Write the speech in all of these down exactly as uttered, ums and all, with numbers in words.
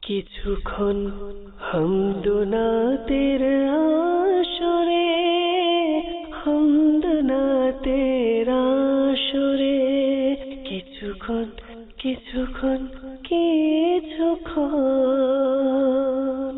কিছুক্ষণ হামদুনাতের আসরে, হামদুনাতের আসরে, কিছুক্ষণ কিছুক্ষণ কিছুক্ষণ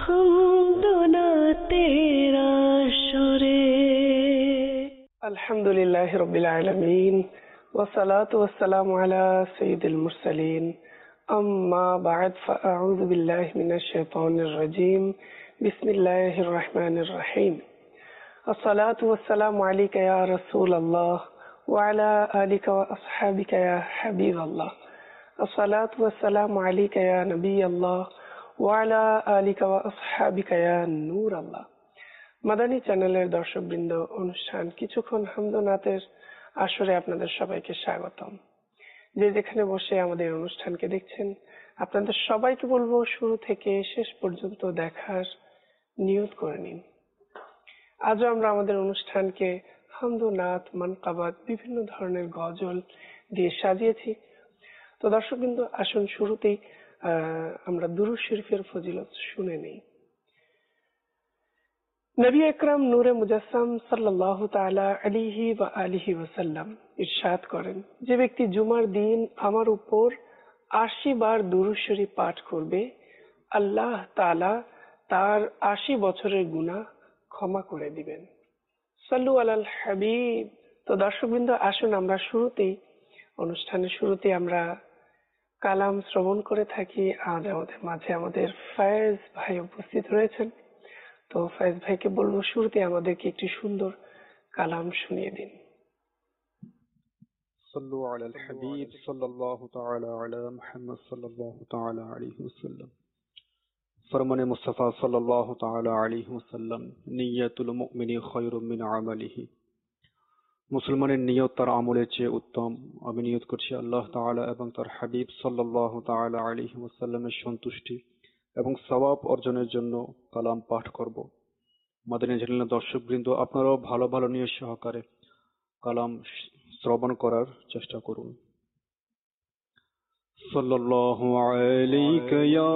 হামদুনাতের আসরে। আলহামদুলিল্লাহি রাব্বিল আলামিন ওয়াসসালাতু ওয়াসসালামু আলা সাইয়্যিদিল মুরসালিন। أما بعد فأعوذ بالله من الشيطان الرجيم بسم الله الرحمن الرحيم الصلاة والسلام عليك يا رسول الله وعلى آلك وأصحابك يا حبيب الله الصلاة والسلام عليك يا نبي الله وعلى آلك وأصحابك يا نور الله। মাদানী চ্যানেলের দর্শকবৃন্দ, অনুষ্ঠান কিছুক্ষণ হামদুনাতের আসরে আপনাদের সবাইকে স্বাগতম। যে যেখানে বসে আমাদের অনুষ্ঠানকে দেখছেন, আপনাদের সবাইকে বলবো শুরু থেকে শেষ পর্যন্ত দেখার নিয়ত করে নিন। আজও আমরা আমাদের অনুষ্ঠানকে হামদুনাত, মানকাবাত, বিভিন্ন ধরনের গজল দিয়ে সাজিয়েছি। তো দর্শকবৃন্দ, আসুন শুরুতেই আহ আমরা দুরূদ শরীফের ফজিলত শুনে নেই। নবী আকরাম নূরে মুজাসসাম সাল্লাল্লাহু তাআলা আলাইহি ওয়া আলিহি ওয়াসাল্লাম ইরশাদ করেন, যে ব্যক্তি জুমার দিন আমার উপর আশি বার দুরূদ শরীফ পাঠ করবে, আল্লাহ তাআলা তার আশি বছরের গুনাহ ক্ষমা করে দিবেন। সাল্লু আলাল হাবিব। তো দর্শকবৃন্দ, আসুন আমরা শুরুতেই অনুষ্ঠানের শুরুতে আমরা কালাম শ্রবণ করে থাকি। আজ আমাদের মাঝে আমাদের ফায়েজ ভাই উপস্থিত রয়েছেন। তো ফায়েজ ভাইকে বলবো শুরুতে আমাদেরকে একটি সুন্দর কালাম শুনিয়ে দিন। صلوا على الحبيب صلى الله تعالى على محمد صلى الله تعالى عليه وسلم। فرمان মুস্তাফা সাল্লাল্লাহু তাআলা আলাইহি ওয়াসাল্লাম, নিয়াতুল মুমিনি খায়রুম মিন আমালিহি। মুসলমানের নিয়ত তার আমলের চেয়ে উত্তম। আমি নিয়ত করছি আল্লাহ তাআলা এবং তার হাবিব সাল্লাল্লাহু তাআলা আলাইহি ওয়াসাল্লামের সন্তুষ্টি এবং সওয়াব অর্জনের জন্য কালাম পাঠ করব। মাদানী চ্যানেলের দর্শকবৃন্দ, আপনারাও ভালো ভালো নিয়ত সহকারে কালাম শ্রবণ করার চেষ্টা করুন। সাল্লাল্লাহু আলাইকা ইয়া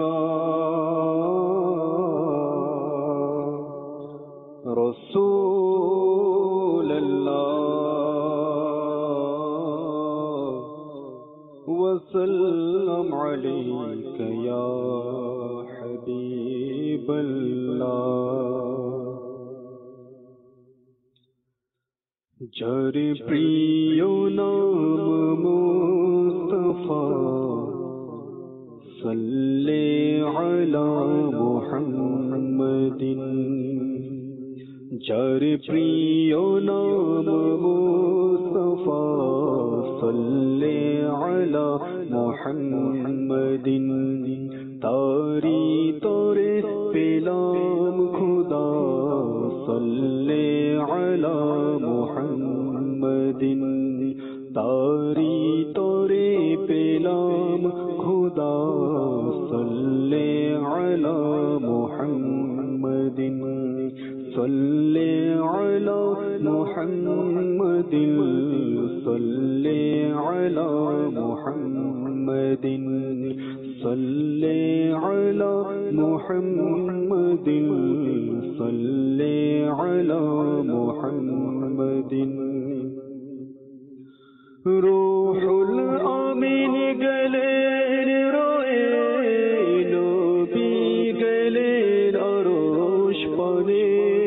রাসূলুল্লাহ ওয়া সাল্লাম আলাইকা ইয়া হাবিবাল্লাহ। যার প্রিয় নাম মুস্তাফা, সাল্লি আলা মুহাম্মাদিন। যার প্রিয় নাম মুস্তাফা, সাল্লি আলা মুহাম্মাদিন। তারি তোরে পেলাম খুদা, সাল্লি আলা মুহাম্মাদিন। তারি তোরে পেলাম খুদা, সাল্লি আলা মুহাম্মাদিন। সাল্লি আলা মুহাম্মাদিন। সাল্লি আলা মুহাম্মাদিন। সাল্লি আলা মুহাম্মাদিন। সাল্লি আলা মুহাম্মাদিন। রূহুল আমিন গেলেন রয়ে, নবী গেলেন আরশ পানে।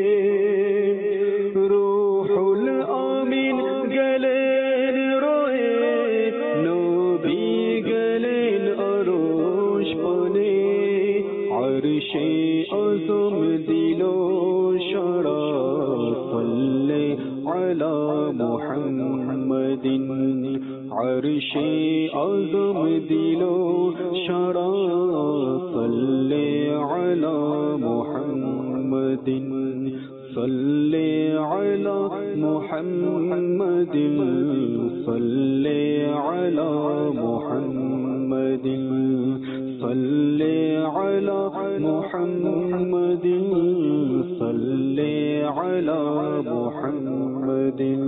রূহুল আমিন গেলেন রয়ে, নবী গেলেন আরশ পানে। আরশে আযম দিল সাড়া, সাল্লি আলা মুহাম্মাদিন। আরশে আযম দিল সাড়া, সাল্লি আলা মুহাম্মাদিন। সাল্লি আলা মুহাম্মাদিন। সাল্লি আলা মুহাম্মাদিন। সাল্লি আলা মুহাম্মাদিন। সাল্লি আলা মুহাম্মাদিন।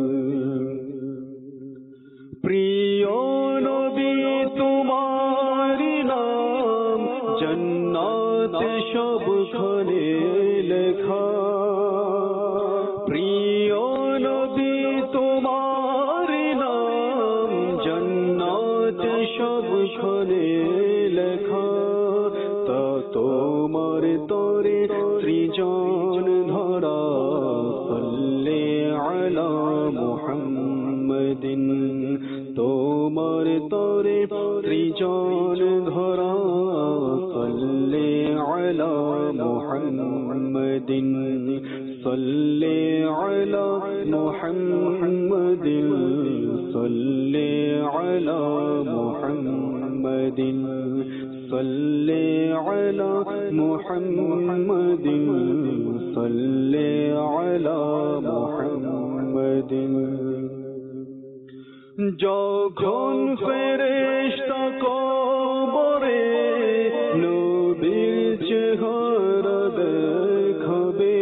প্রিয় নবী তোমার নাম জান্নাতে সবখানে লেখা প্রিয় নবী তোমার নাম জান্নাতে সবখানে লেখা তা তোমার তরে ত্রিজন ধরা সাল্লি আলা মুহাম্মাদিন তোমার তরে ত্রিজন ধরা সাল্লি আলা মুহাম্মাদিন সাল্লি আলা মুহাম্মাদিন সাল্লি আলা মুহাম্মাদিন সাল্লি আলা মুহাম্মাদিন সাল্লি আলা মুহাম্মাদিন যখন ফেরেশতা কবরে নবীর চেহারা দেখাবে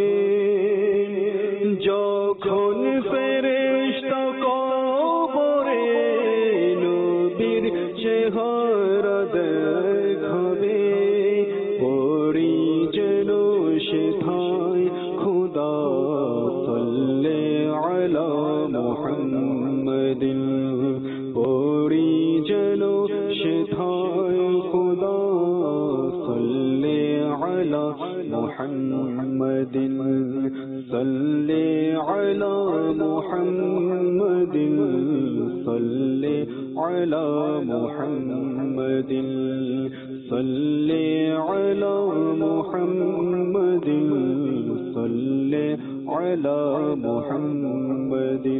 যখন ফেরেশতা কবরে নবীর চেহারা দেখাবে পরি যেন সেথায় খোদা সাল্লি আলা মুহাম্মাদিন পরি যেন সেথায় খোদা সাল্লি আলা মুহাম্মাদিন সাল্লি আলা মুহাম্মাদিন সাল্লি আলা মুহাম্মাদিন সাল্লি আলা মুহাম্মাদিন সাল্লি আলা মুহাম্মাদিন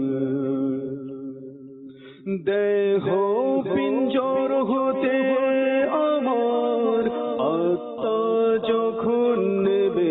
দেহ পিঞ্জর হতে আমার আত্মা যখন নেবে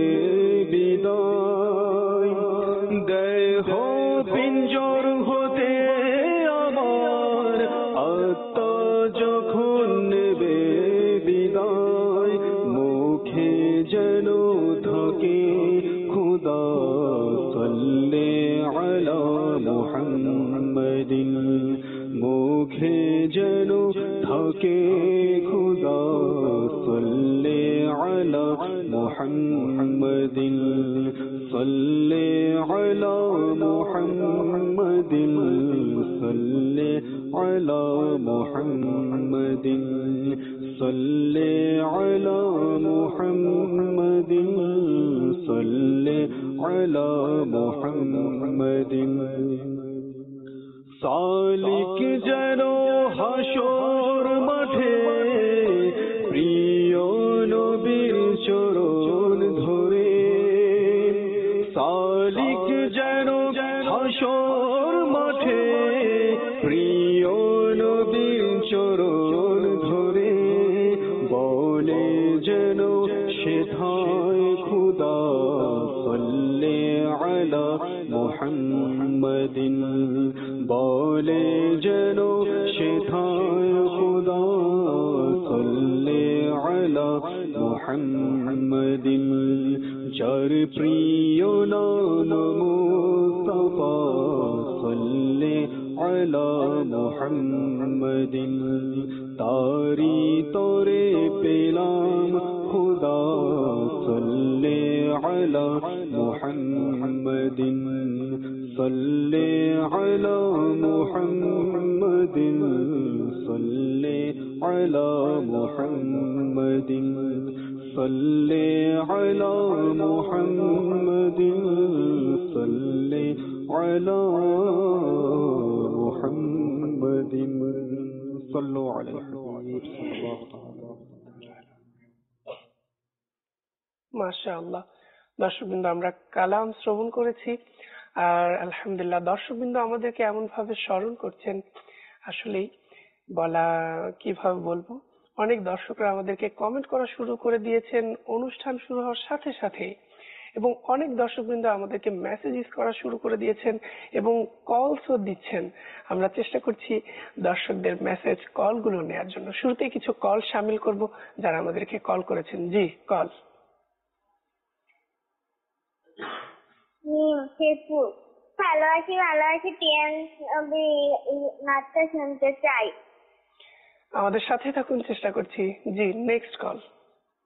বিদায় দেহ পিঞ্জর হতে আমার আত্মা যখন নেবে বিদায় মুখে যেন থাকে খুদা সাল্লি আলা মুহাম্মাদিন মুখে যেন থাকে খুদা সাল্লি আলা মুহাম্মাদিন সাল্লি আলা মুহাম্মাদিন সাল্লি আলা মুহাম্মাদিন সাল্লি আলা মুহাম্মাদিন সাল্লি আলা মুহাম্মাদিন সালিক যেন হাসর মাঠে প্রিয় নবীর চরণ ধরে সালিক যেন হাসর মাঠে প্রিয় নবীর চরণ ধরে বলে যেন সেথায় খুদা সাল্লি আলা মুহাম্মাদিন বলে যেন সেথায় খুদা সাল্লি আলা মুহাম্মাদিন যার প্রিয় নাম মুস্তাফা সাল্লি আলা মুহাম্মাদিন তারি তরে পেলাম খুদা সাল্লি আলা মুহাম্মাদিন সাল্লি আলা মুহাম্মাদিন সাল্লি আলা মুহাম্মাদিন সাল্লি আলা মুহাম্মাদিন সাল্লি আলা মুহাম্মাদিন সাল্লু আলাইহি সাল্লাল্লাহু তাআলা। মাশাআল্লাহ। দর্শকবৃন্দ, আমরা কালাম শ্রবণ করেছি আর আলহামদুলিল্লাহ দর্শকবৃন্দ আমাদেরকে এমন ভাবে স্মরণ করছেন, আসলেই বলা কিভাবে বলবো। অনেক দর্শকরা আমাদেরকে কমেন্ট করা শুরু করে দিয়েছেন অনুষ্ঠান শুরু হওয়ার সাথে সাথে, এবং অনেক দর্শকবৃন্দ আমাদেরকে মেসেজেস করা শুরু করে দিয়েছেন এবং কলসও দিচ্ছেন। আমরা চেষ্টা করছি দর্শকদের মেসেজ কলগুলো নেওয়ার জন্য। শুরুতেই কিছু কল শামিল করব যারা আমাদেরকে কল করেছেন। জি, কল। হুম, শেরপুর। ভালো আছি, ভালো আছি। টিএম নাচটা শুনতে চাই। আমাদের সাথে থাকুন, চেষ্টা করছি। জি, নেক্সট কল।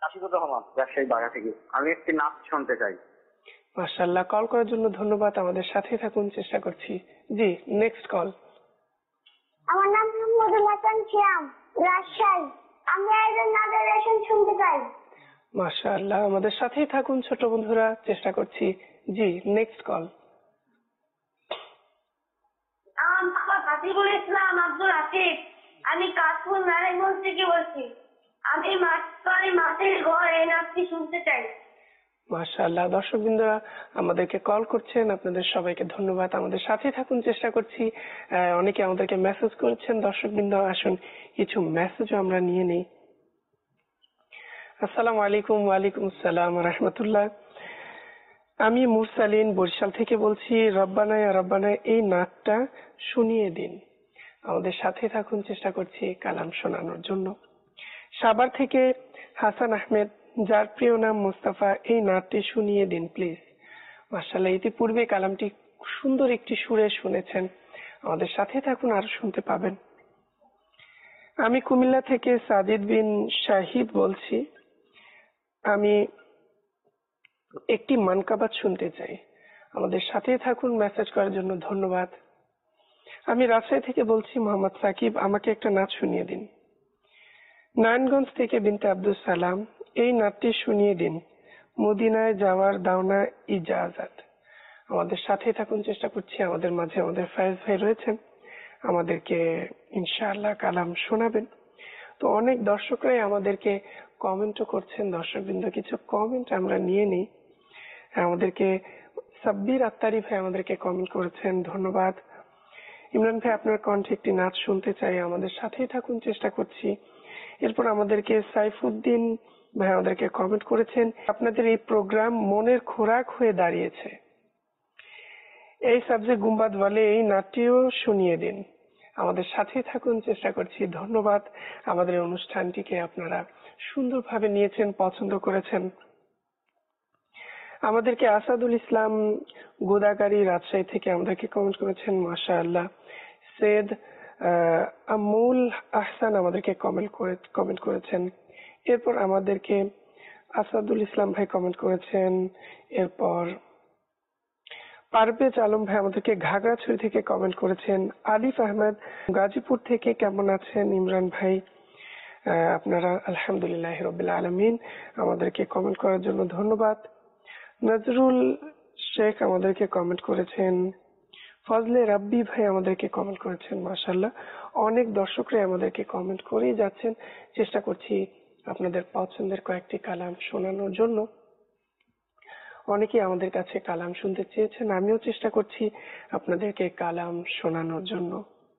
রাশিদুর রহমান, রাজশাহী বাগা থেকে। আমি একটি নাচ শুনতে চাই। মাশাআল্লাহ, কল করার জন্য ধন্যবাদ। আমাদের সাথে থাকুন, চেষ্টা করছি। জি, নেক্সট কল। আমার নাম মোহাম্মদুল হাসান শিয়াম, রাজশাহী। আমি একজন নাচের শুনতে চাই। মাশাআল্লাহ, আমাদের সাথেই থাকুন ছোট বন্ধুরা, চেষ্টা করছি। জি, নেক্সট কল। আমার নাম হাসিবুল ইসলাম আব্দুল আসিফ। আমি কাশফুল নারায়ণগঞ্জ থেকে বলছি। আমি মাছপাড়ি মাছের ঘর এই নাচটি শুনতে চাই। মাশাআল্লাহ, দর্শকবৃন্দরা আমাদেরকে কল করছেন, আপনাদের সবাইকে ধন্যবাদ। আমাদের সাথে থাকুন, চেষ্টা করছি। অনেকে আমাদেরকে মেসেজ করেছেন। দর্শকবৃন্দ, আসুন কিছু মেসেজও আমরা নিয়ে নিই। আসসালামু আলাইকুম। ওয়ালাইকুম আসসালাম রাহমাতুল্লাহ। আমি মুরসালিন বরিশাল থেকে বলছি। রব্বানা ইয়া রব্বানা এই নাচটা শুনিয়ে দিন। আমাদের সাথে থাকুন, চেষ্টা করছি কালাম শোনানোর জন্য। সাভার থেকে হাসান আহমেদ, যার প্রিয় নাম মুস্তাফা, এই নাচটি শুনিয়ে দিন প্লিজ। মাশাআল্লাহ, ইতিপূর্বে কালামটি সুন্দর একটি সুরে শুনেছেন। আমাদের সাথে থাকুন, আরো শুনতে পাবেন। আমি কুমিল্লা থেকে সাজিদ বিন শাহিদ বলছি। আমি একটি মানকাবাত শুনতে চাই। আমাদের সাথে থাকুন, মেসেজ করার জন্য ধন্যবাদ। আমি রাজশাহী থেকে বলছি মোহাম্মদ সাকিব, আমাকে একটা নাচ শুনিয়ে দিন। নারায়ণগঞ্জ থেকে বিনতে আব্দুল সালাম, এই নাচটি শুনিয়ে দিন। মদিনায় যাওয়ার দাওনা ইজাজত। আমাদের সাথে থাকুন, চেষ্টা করছি। আমাদের মাঝে আমাদের ফায়েজ ভাই রয়েছেন, আমাদেরকে ইনশাআল্লাহ কালাম শোনাবেন। তো অনেক দর্শকরাই আমাদেরকে কমেন্টও করছেন। দর্শকবৃন্দ, কিছু কমেন্ট আমরা নিয়ে নিই। আমাদেরকে সাব্বির আত্তারি ভাই আমাদেরকে কমেন্ট করেছেন, ধন্যবাদ। ইমরান ভাই, আপনার কণ্ঠে একটি নাচ শুনতে চাই। আমাদের সাথেই থাকুন, চেষ্টা করছি। এরপর আমাদেরকে সাইফুদ্দিন ভাই আমাদেরকে কমেন্ট করেছেন, আপনাদের এই প্রোগ্রাম মনের খোরাক হয়ে দাঁড়িয়েছে। এই সাবজেক্ট গুম্বাদ বলে এই নাচটিও শুনিয়ে দিন। আমাদের সাথেই থাকুন, চেষ্টা করছি। ধন্যবাদ। আমাদের এই অনুষ্ঠানটিকে আপনারা সুন্দরভাবে নিয়েছেন, পছন্দ করেছেন। আমাদেরকে আসাদুল ইসলাম গোদাগাড়ি রাজশাহী থেকে আমাদেরকে কমেন্ট করেছেন, মাশাআল্লাহ। সৈয়দ আমুল আহসান আমাদেরকে কমেন্ট করে কমেন্ট করেছেন। এরপর আমাদেরকে আসাদুল ইসলাম ভাই কমেন্ট করেছেন। এরপর পারভেজ আলম ভাই আমাদেরকে ঘাগড়াছড়ি থেকে কমেন্ট করেছেন। আলিফ আহমেদ গাজীপুর থেকে কেমন আছেন ইমরান ভাই? আপনারা আলহামদুলিল্লাহ রাব্বিল আলামিন। আমাদেরকে কমেন্ট করার জন্য ধন্যবাদ। নজরুল শেখ আমাদেরকে কমেন্ট করেছেন। ফজলে রাব্বি ভাই আমাদেরকে কমেন্ট করেছেন। মাশাআল্লাহ, অনেক দর্শকরাই আমাদেরকে কমেন্ট করেই যাচ্ছেন। চেষ্টা করছি আপনাদের পছন্দের কয়েকটি কালাম শোনানোর জন্য। অনেকেই আমাদের কাছে কালাম শুনতে চেয়েছেন, আমিও চেষ্টা করছি আপনাদেরকে কালাম শোনানোর জন্য।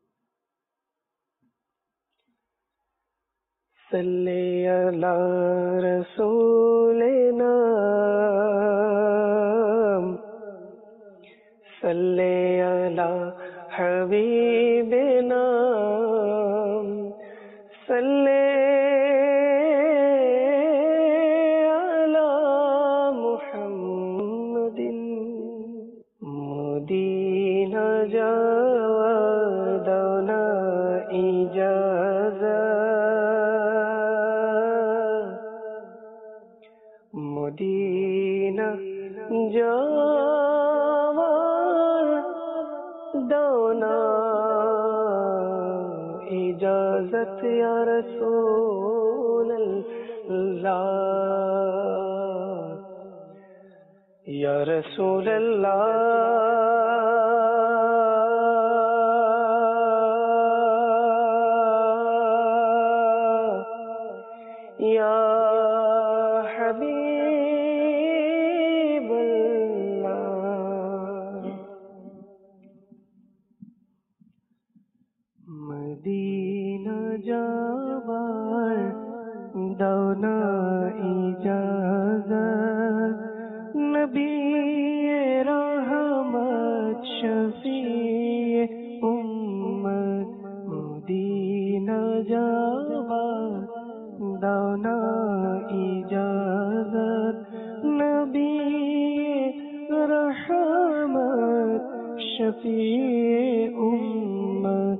সাল্লি আলা রাসূলিনা সাল্লি আলা হাবিবিনা সাল্লি আলা মুহাম্মাদিন। মদিনা যাওয়া দাওনা ইজাজত। মদিনা যাওয়ার দাওনা ইজাজত ইয়া রাসূলুল্লাহ ইয়া রাসূলুল্লাহ ইয়া হাবিবাল্লাহ। মদিনা যাবার দাওনা ইজাজত। নবী রহমত শফিয়ে উম্মত। মদিনা যাবার দাওনা ইজাজত। নবী রহমত শফিয়ে উম্মত।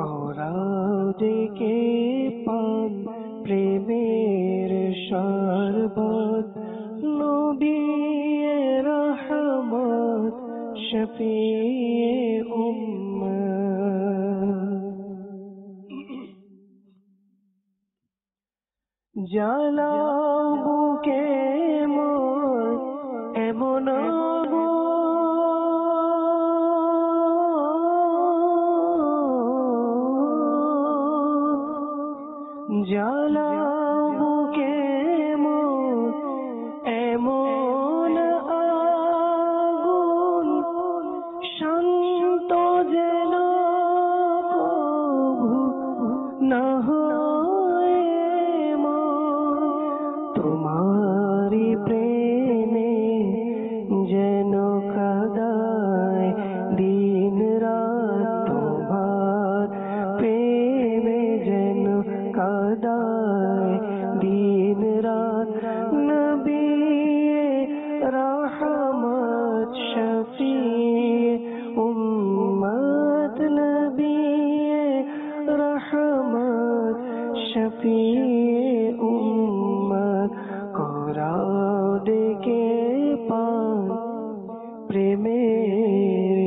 করাও দেখে পান প্রেমের শান জ্বালাও বুকে মোর এমন জ্বালাও বুকে মোর এমন আগুন শান্ত যেন প্রভু না হয় মোর। তোমারি প্রেমে যেন কাদায় দিন রাত, তোমার প্রেমে যেন কাদায় দিন রাত। নবী রহমত শফি উম্মত, নবী রহমত শফি উম্মত, করাও ডেকে পান প্রেমের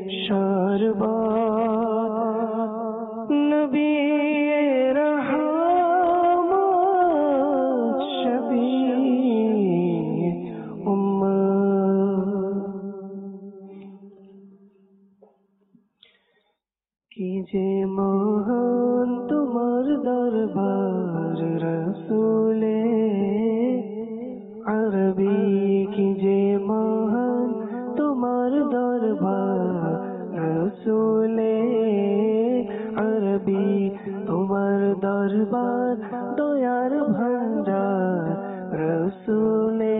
শরবত। নবী রহমত শফি উম্মত। কি যে মহান তোমার দরবার রসুলে আরবি, কি যে মহান তোমার দরবার রসুলে আরবি। তোমার দরবার দয়ার ভান্ডার রসুলে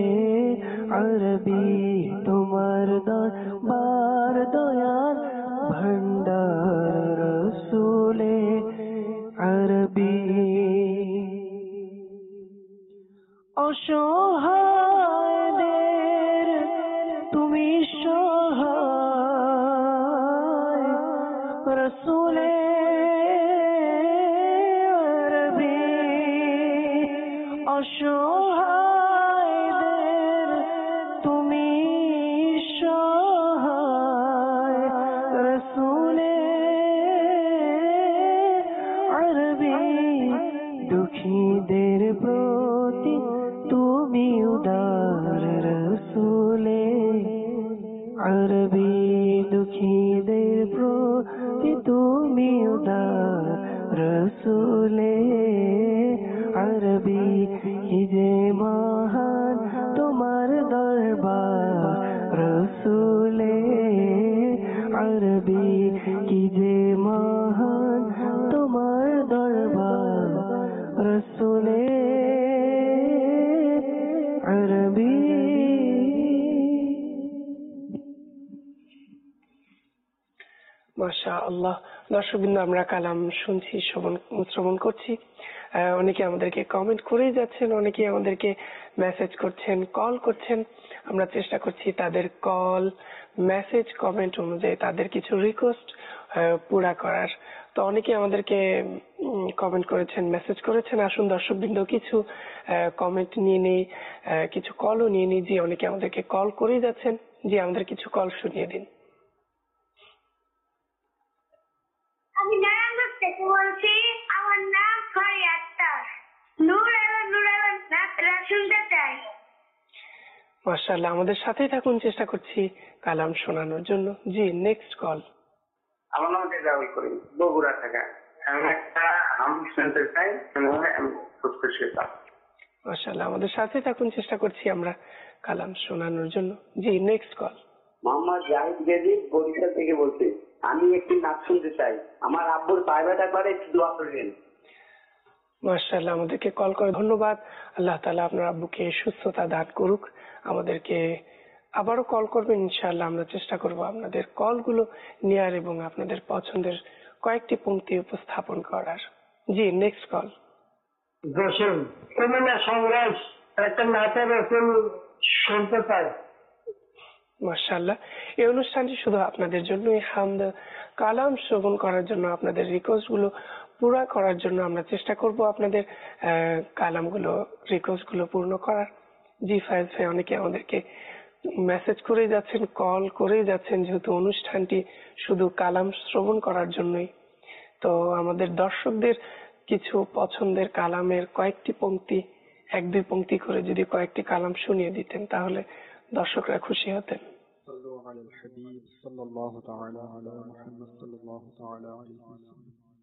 আরবি, তোমার দরবার দয়ার ভান্ডার রসুলে আরবি। অসহায়দের তুমি সহায় রসুলে আরবি। অসহায়দের তুমি সহায় রসুলে আরবি। দুঃখীদের প্রতি তুমি উদার রসুলে আরবি। দুঃখীদের প্রতি তুমি উদার রসুলে আরবি। কি যে মহান তোমার দরবার রসুলে আরবি, কি যে মহান তোমার দরবার রসুলে আরবি। মাশা আল্লাহ। দর্শকবৃন্দ, আমরা কালাম শুনছি, শ্রবণ শ্রবণ করছি। আহ, অনেকে আমাদেরকে কমেন্ট করেই যাচ্ছেন, অনেকে আমাদেরকে মেসেজ করছেন, কল করছেন। আমরা চেষ্টা করছি তাদের কল, মেসেজ, কমেন্ট অনুযায়ী তাদের কিছু রিকোয়েস্ট পুরা করার। তো অনেকে আমাদেরকে কমেন্ট করেছেন, মেসেজ করেছেন। আসুন দর্শকবৃন্দ, কিছু কমেন্ট নিয়ে নেই, কিছু কলও নিয়ে নিই। জি, অনেকে আমাদেরকে কল করেই যাচ্ছেন। জি, আমাদের কিছু কল শুনিয়ে দিন। আমি নারায়ণগঞ্জ থেকে বলছি, আমার নাম ফারিয়া আক্তার। নূর আলম নূর আলম নাচটা শুনতে চাই। মাশাআল্লাহ, আমাদের সাথেই থাকুন, চেষ্টা করছি কালাম শোনানোর জন্য। জি, নেক্সট কল। আমার নাম রেজাউল করিম, বগুড়া থেকে। আমি একটা আম শুনতে চাই, আমি খুশি হতাম। মাশাআল্লাহ, আমাদের সাথেই থাকুন, চেষ্টা করছি আমরা কালাম শোনানোর জন্য। জি, নেক্সট কল। মোহাম্মদ জাহিদ গেদি, বরিশাল থেকে বলছি। আমি একটি নাচ শুনতে চাই, আমার আব্বুর পায়বাটা করে, একটু দোয়া করবেন। মাশাআল্লাহ, আমাদেরকে কল করে ধন্যবাদ। আল্লাহ তাআলা আপনার আব্বুকে সুস্থতা দান করুক। আমাদেরকে আবারও কল করবেন ইনশাআল্লাহ। আমরা চেষ্টা করব আপনাদের কলগুলো নেয়ার এবং আপনাদের পছন্দের কয়েকটি পংক্তি উপস্থাপন করার। জি, নেক্সট কল। রসুল সংগ্রাস একটা নাচের রসুল শুনতে চাই। মাশাআল্লাহ, এই অনুষ্ঠানটি শুধু আপনাদের জন্যই, হামদ কালাম শ্রবণ করার জন্য, আপনাদের রিকোয়েস্ট গুলো পুরা করার জন্য আমরা চেষ্টা করব আপনাদের কালামগুলো, রিকোয়েস্ট গুলো পূর্ণ করার। জি ফায়েজ ভাই, অনেকে আমাদেরকে মেসেজ করে যাচ্ছেন, কল করে যাচ্ছেন, যেহেতু অনুষ্ঠানটি শুধু কালাম শ্রবণ করার জন্যই। তো আমাদের দর্শকদের কিছু পছন্দের কালামের কয়েকটি পংক্তি, এক দুই পংক্তি করে যদি কয়েকটি কালাম শুনিয়ে দিতেন তাহলে দর্শকরা খুশি হতেন। صلوا على الحبيب صلى الله تعالى على محمد صلى الله تعالى عليه وسلم.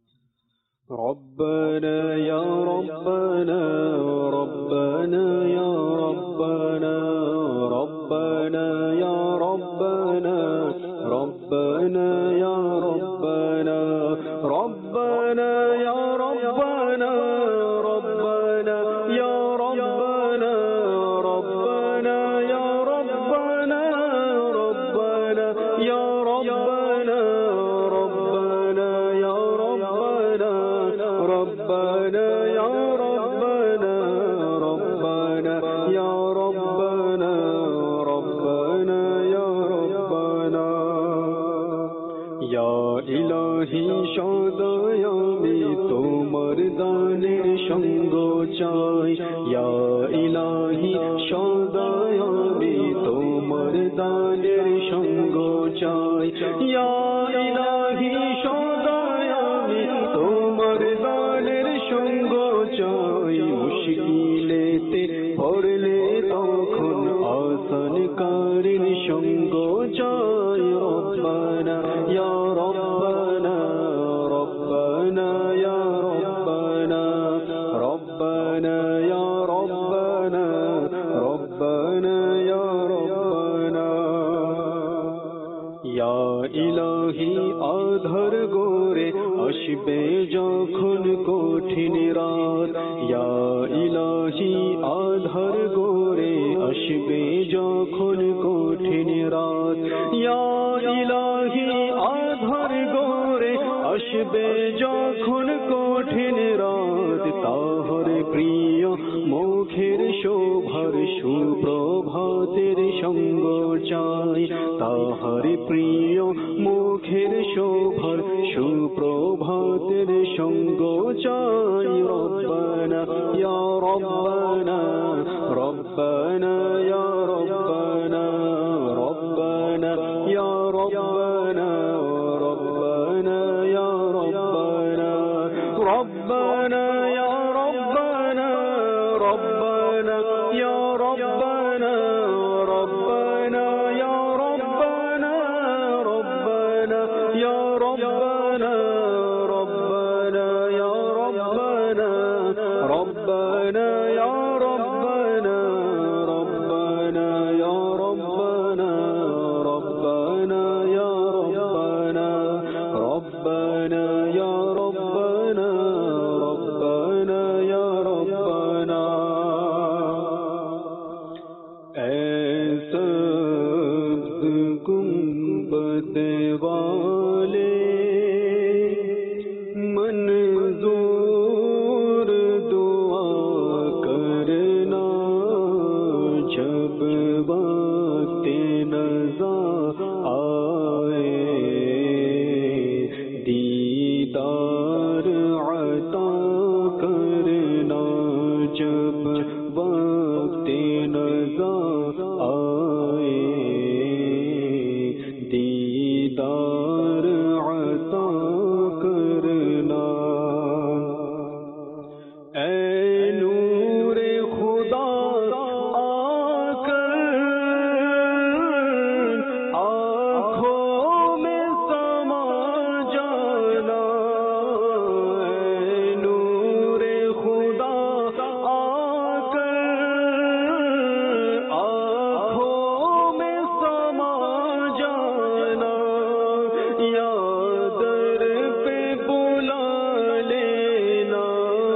ربنا يا ربنا ربنا يا ربنا ربنا يا ربنا ربنا يا ربنا ربنا يا ربنا ربنا يا ربنا ربنا يا ربنا ربنا يا ربنا ربنا يا ربنا ربنا يا ربنا ربنا يا ربنا ربنا يا ربنا يا إلهي সদায় আমি তোমার দানের সঙ্গ চাই ইয়া ইলাহি সদায় আমি তোমার দানের সঙ্গ চাই ইয়া ইলাহি সদায় আমি তোমার দানের সঙ্গ চাই মুশকিলেতে পড়লে তখন আসানকারীর সঙ্গ চাই রব্বানা ইয়া রব্বানা ربنا يا ربنا ربنا يا ربنا ربنا يا ربنا يا إلهي আধার গোরে আসবে যখন কঠিন রাত ইয়া ইলাহি আধার গোরে আসবে যখন কঠিন রাত ইয়া ইলাহি আধার গোরে আসবে যখন কঠিন রাত তাহার প্রিয় মুখের শোভার সুপ্রভাতের সঙ্গ চাই তাহার প্রিয় মুখের শোভার সুপ্রভাতের সঙ্গ চাই রব্বানা ইয়া রব্বানা রব্বানা ইয়া রব্বানা রব্বানা ইয়া রব্বানা ربنا يا ربنا ربنا يا ربنا ربنا يا ربنا ربنا يا ربنا ربنا يا ربنا ربنا يا ربنا ربنا يا ربنا ربنا يا ربنا ربنا يا ربنا ربنا يا ربنا ربنا يا ربنا ऐसा गुंबद वाले मंजूर दुआ करना जब वक्त नज़ा आए दीदार अता करना जब वक्त नज़ा आए दीदार अता करना ऐ नूरे खुदा आकर आँखों में समा जाना ऐ नूरे खुदा आकर आँखों में समा जाना या दर पे बुला लेना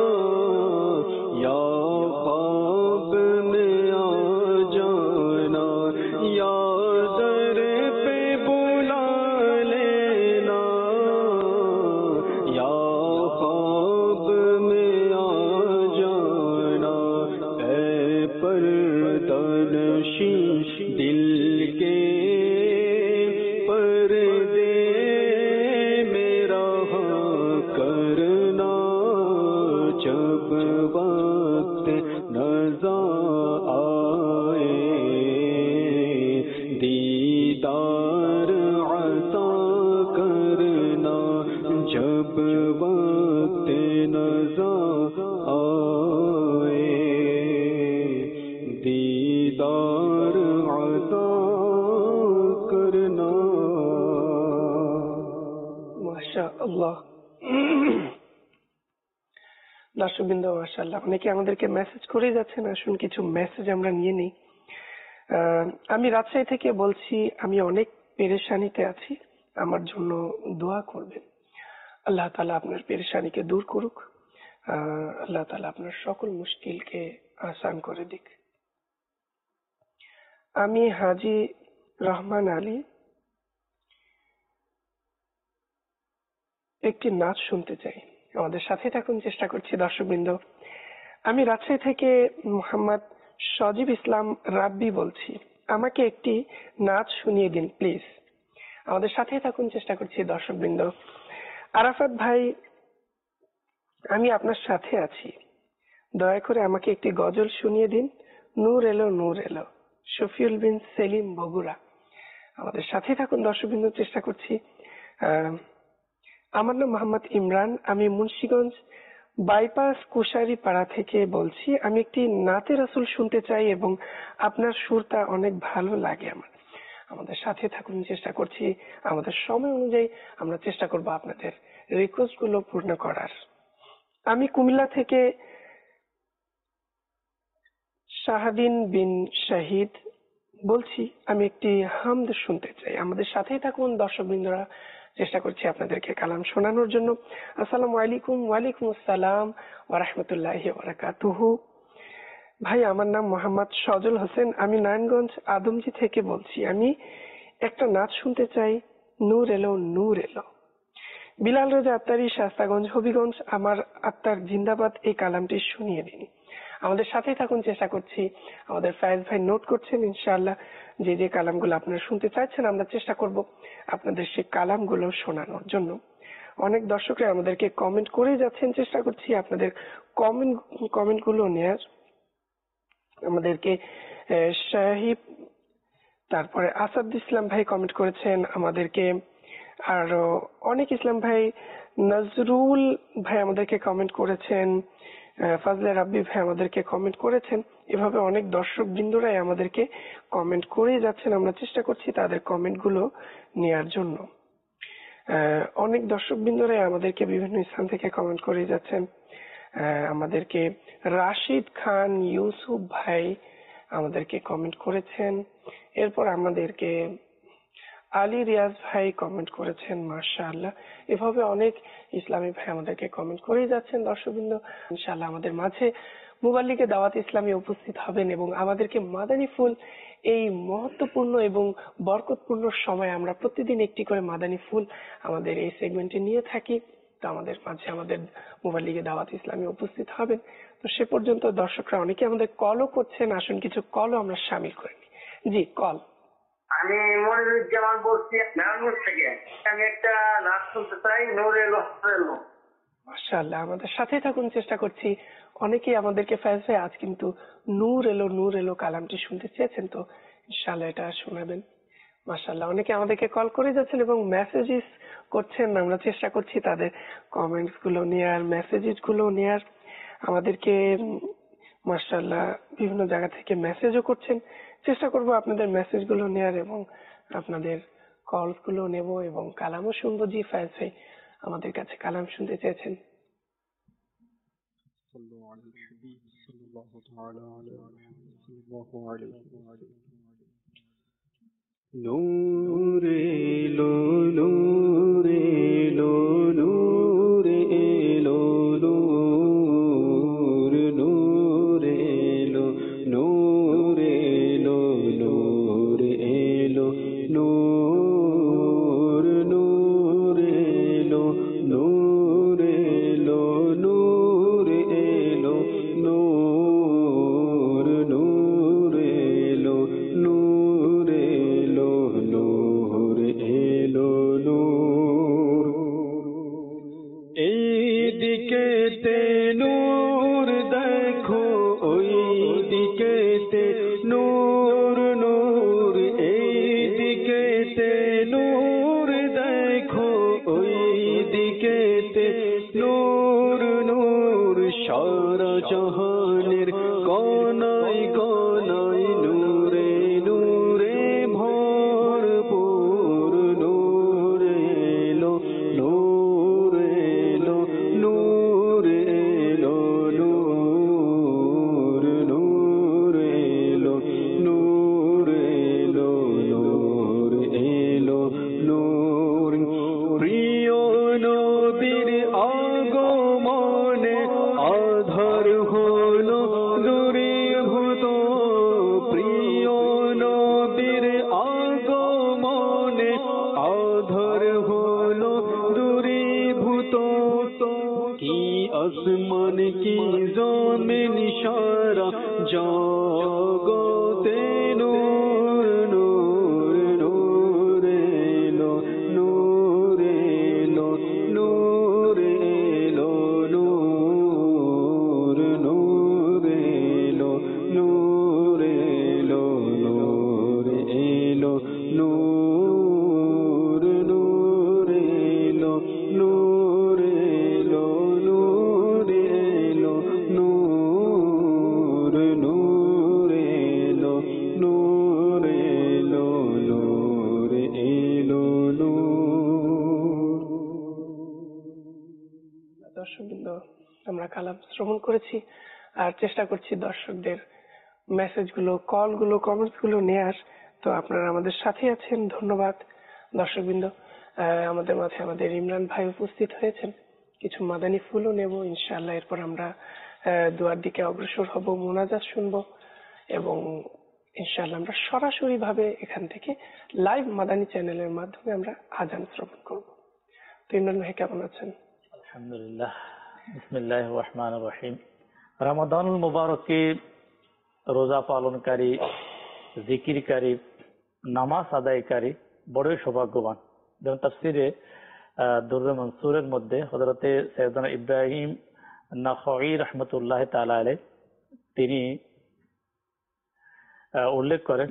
या ख्वाब में आ जाना या दर पे बुला लेना या ख्वाब में आ जाना ऐ पर्दानशी दिल के पर्दे मेरा करना जब वक्त नज़ा आए दीदार अता करना जब वक्त नज़ा দর্শকবৃন্দ, মাশাআল্লাহ অনেকে আমাদেরকে মেসেজ করে যাচ্ছেন। আসুন কিছু মেসেজ আমরা নিয়ে নিই। আহ, আমি রাজশাহী থেকে বলছি, আমি অনেক পেরেশানিতে আছি, আমার জন্য দোয়া করবেন। আল্লাহ তাআলা আপনার পেরেশানিকে দূর করুক। আহ, আল্লাহ তাআলা আপনার সকল মুশকিলকে আসান করে দিক। আমি হাজি রহমান আলী একটি নাচ শুনতে চাই। আমাদের সাথে থাকুন, চেষ্টা করছি দর্শকবৃন্দ। আমি রাজশাহী থেকে মোহাম্মদ সজীব ইসলাম রাব্বি বলছি, আমাকে একটি নাচ শুনিয়ে দিন প্লিজ। আমাদের সাথে থাকুন, চেষ্টা করছি দর্শকবৃন্দ। আরাফাত ভাই, আমি আপনার সাথে আছি, দয়া করে আমাকে একটি গজল শুনিয়ে দিন। নূর এলো নূর এলো, শফিউল বিন সেলিম বগুড়া। আমাদের সাথে থাকুন দর্শকবৃন্দ, চেষ্টা করছি। আহ আমার নাম মোহাম্মদ ইমরান, আমি মুন্সিগঞ্জ বাইপাস কুশারি পাড়া থেকে বলছি। আমি একটি নাতে রাসূল শুনতে চাই এবং আপনার সুরটা অনেক ভালো লাগে আমার। আমাদের সাথে থাকুন, চেষ্টা করছি আমাদের সময় অনুযায়ী আমরা চেষ্টা করব আপনাদের রিকোয়েস্ট গুলো পূর্ণ করার। আমি কুমিল্লা থেকে শাহাদিন বিন শাহিদ বলছি, আমি একটি হামদ শুনতে চাই। আমাদের সাথেই থাকুন দর্শকবৃন্দরা, চেষ্টা করছি আপনাদেরকে কালাম শোনানোর জন্য। আসসালামু আলাইকুম। ওয়ালাইকুম আসসালাম ওয়া রাহমাতুল্লাহি ওয়া বারাকাতুহু। ভাই, আমার নাম মোহাম্মদ সজল হোসেন, আমি নারায়ণগঞ্জ আদমজি থেকে বলছি। আমি একটা নাচ শুনতে চাই, নূর এলো নূর এলো। বিলাল রেজা আত্তারি, শাস্তাগঞ্জ হবিগঞ্জ, আমার আত্মার জিন্দাবাদ এই কালামটি শুনিয়ে দিন। আমাদের সাথেই থাকুন, চেষ্টা করছি। আমাদের ফায়েজ ভাই নোট করছেন, ইনশাআল্লাহ যে যে কালামগুলো আপনারা শুনতে চাইছেন আমরা চেষ্টা করব আপনাদের সেই কালামগুলো শোনানোর জন্য। অনেক দর্শকরা আমাদেরকে কমেন্ট করে যাচ্ছেন, চেষ্টা করছি আপনাদের কমেন্ট কমেন্টগুলো নেয়ার। আমাদেরকে শাহিব, তারপরে আসাদ ইসলাম ভাই কমেন্ট করেছেন আমাদেরকে, আরো অনেক ইসলাম ভাই, নজরুল ভাই আমাদেরকে কমেন্ট করেছেন, ফাজলে রাব্বি ভাই আমাদেরকে কমেন্ট করেছেন। এভাবে অনেক দর্শক বৃন্দরাই আমাদেরকে কমেন্ট করে যাচ্ছেন, আমরা চেষ্টা করছি তাদের কমেন্ট গুলো নেয়ার জন্য। অনেক দর্শক বৃন্দরাই আমাদেরকে বিভিন্ন স্থান থেকে কমেন্ট করে যাচ্ছেন। আমাদেরকে রাশিদ খান ইউসুফ ভাই আমাদেরকে কমেন্ট করেছেন। এরপর আমাদেরকে আলী রিয়াজ ভাই কমেন্ট করেছেন, মাশাআল্লাহ। এভাবে অনেক ইসলামী ভাই আমাদেরকে কমেন্ট করেই যাচ্ছেন। দর্শকবৃন্দ, ইনশাআল্লাহ আমাদের মাঝে মুবাল্লিগে দাওয়াত ইসলামী উপস্থিত হবেন এবং আমাদেরকে মাদানী ফুল, এই মহত্বপূর্ণ এবং বরকতপূর্ণ সময় আমরা প্রতিদিন একটি করে মাদানী ফুল আমাদের এই সেগমেন্টে নিয়ে থাকি। তো আমাদের মাঝে আমাদের মুবাল্লিগে দাওয়াত ইসলামী উপস্থিত হবেন। তো সে পর্যন্ত দর্শকরা অনেকে আমাদের কলও করছেন, আসুন কিছু কলও আমরা শামিল করে নিই। জি, কল। আমি মনিরুজ্জামান বলছি নারায়ণগঞ্জ থেকে। আমি একটা নাচ শুনতে চাই, নূর এলো নূর এলো। মাশাআল্লাহ, আমাদের সাথে থাকুন, চেষ্টা করছি। অনেকেই আমাদেরকে ফায়েজ ভাই আজ কিন্তু নূর এলো নূর এলো কালামটি শুনতে চেয়েছেন, তো ইনশাআল্লাহ এটা শোনাবেন। মাশাআল্লাহ, অনেকে আমাদেরকে কল করে যাচ্ছেন এবং মেসেজেস করছেন, আমরা চেষ্টা করছি তাদের কমেন্টস গুলো নেয়ার, মেসেজেস গুলো নেয়ার। আমাদেরকে মাশাআল্লাহ বিভিন্ন জায়গা থেকে মেসেজও করছেন, চেষ্টা করব আপনাদের মেসেজ গুলো নেয়ার এবং আপনাদের কলস গুলো নেব এবং কালামও শুনবো। জি ফায়েজ ভাই আমাদের কাছে কালাম শুনতে চেয়েছেন। নূরে লো নূরে লো নূরে লো নূর নূরে লো নূরে লো নূরে লো নূর নূরে লো নূরে লো নূরে লো নূর নূরে লো নূরে লো নূর এলো নূর। এইদিকে তে নূর দেখো, ওই দিকে তে নূর নূর, এইদিকে তে নূর দেখো, ওই দিকে তে নূর নূর। সারা জাহানের কোনায় কোনায় নূরে নূরে ভরপুর, নূরে এলো নূরে এলো নূরে এলো নূর নূর এলো নূর এলো নূর এলো নূর। দর্শকবৃন্দ, আমরা কালাম শ্রবণ করেছি আর চেষ্টা করছি দর্শকদের মেসেজগুলো, কলগুলো, কমেন্টস গুলো নেয়ার। তো আপনারা আমাদের সাথে আছেন, ধন্যবাদ। দর্শকবৃন্দ, আহ, আমাদের মাঝে আমাদের ইমরান ভাই উপস্থিত হয়েছেন, কিছু মাদানী ফুলও নেব ইনশাআল্লাহ। এরপর আমরা আহ, দুয়ার দিকে অগ্রসর হব, মোনাজাত শুনবো এবং ইনশাআল্লাহ আমরা সরাসরি ভাবে এখান থেকে লাইভ মাদানী চ্যানেলের মাধ্যমে আমরা আজান শ্রবণ করব। তো ইমরান ভাই কেমন আছেন? আলহামদুলিল্লাহ, বিসমিল্লাহির রহমানির রহিম। রমাদানুল মুবারকে রোজা পালনকারী, জিকিরকারী, নামাজ আদায়কারী বড়ই সৌভাগ্যবান। যেমন তাফসিরে দুররে মনসুরের মধ্যে হযরতে সাইয়েদনা ইব্রাহিম নাখাঈ রাহমাতুল্লাহ তাআলা আলাইহি তিনি উল্লেখ করেন,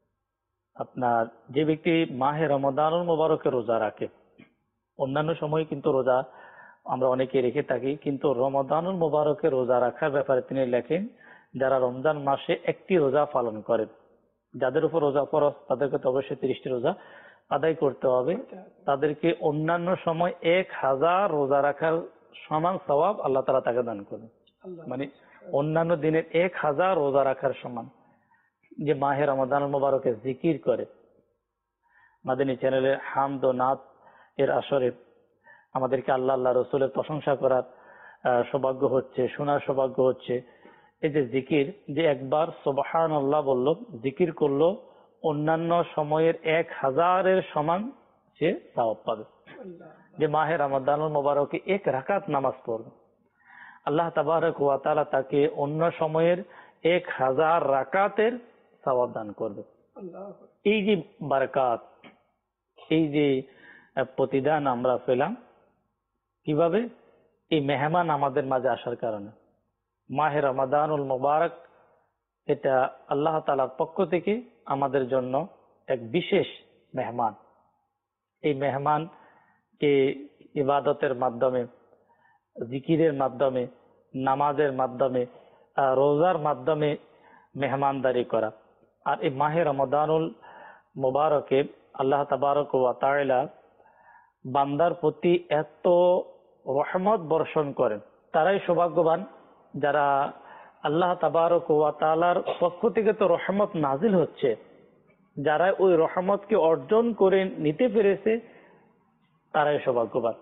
আপনার যে ব্যক্তি মাহে রমাদানুল মুবারকে রোজা রাখে, অন্যান্য সময় কিন্তু রোজা আমরা অনেকে রেখে থাকি, কিন্তু রমাদানুল মুবারকে রোজা রাখার ব্যাপারে তিনি লেখেন, যারা রমজান মাসে একটি রোজা পালন করেন, যাদের উপর রোজা ফরজ তাদেরকে তো অবশ্যই তিরিশটি রোজা আদায় করতে হবে, তাদেরকে অন্যান্য সময় এক হাজার রোজা রাখার সমান সওয়াব আল্লাহ তাআলা তাকে দান করেন। মানে অন্যান্য দিনের এক হাজার রোজা রাখার সমান। যে মাহে রমাদানুল মুবারকে জিকির করে, মাদানী চ্যানেলের হামদ ও নাত এর আসরে আমাদেরকে আল্লাহ আল্লাহ রসুলের প্রশংসা করার সৌভাগ্য হচ্ছে, শোনার সৌভাগ্য হচ্ছে। এই যে জিকির, যে একবার সুবহানাল্লাহ বললো, জিকির করলো, অন্যান্য সময়ের এক হাজারের সমান সে সওয়াব পাবে। যে মাহে রমাদানুল মুবারকে এক রাকাত নামাজ পড়বে, আল্লাহ তাবারক ওয়া তাআলা তাকে অন্য সময়ের এক হাজার রাকাতের সওয়াব দান করবে। এই যে বারাকাত, এই যে প্রতিদান আমরা পেলাম কিভাবে? এই মেহমান আমাদের মাঝে আসার কারণে। মাহে রমাদানুল মুবারক এটা আল্লাহ তাআলার পক্ষ থেকে আমাদের জন্য এক বিশেষ মেহমান। এই মেহমানকে ইবাদতের মাধ্যমে, জিকিরের মাধ্যমে, নামাজের মাধ্যমে, রোজার মাধ্যমে মেহমানদারি করা। আর এই মাহে রমাদানুল মুবারকে আল্লাহ তাবারক ওয়া তাআলা বান্দার প্রতি এত রহমত বর্ষণ করেন, তারাই সৌভাগ্যবান যারা আল্লাহ তাবারক ওয়া তাআলার পক্ষ থেকে তো রহমত নাজিল হচ্ছে, যারা ওই রহমতকে অর্জন করে নিতে পেরেছে তারাই সৌভাগ্যবান।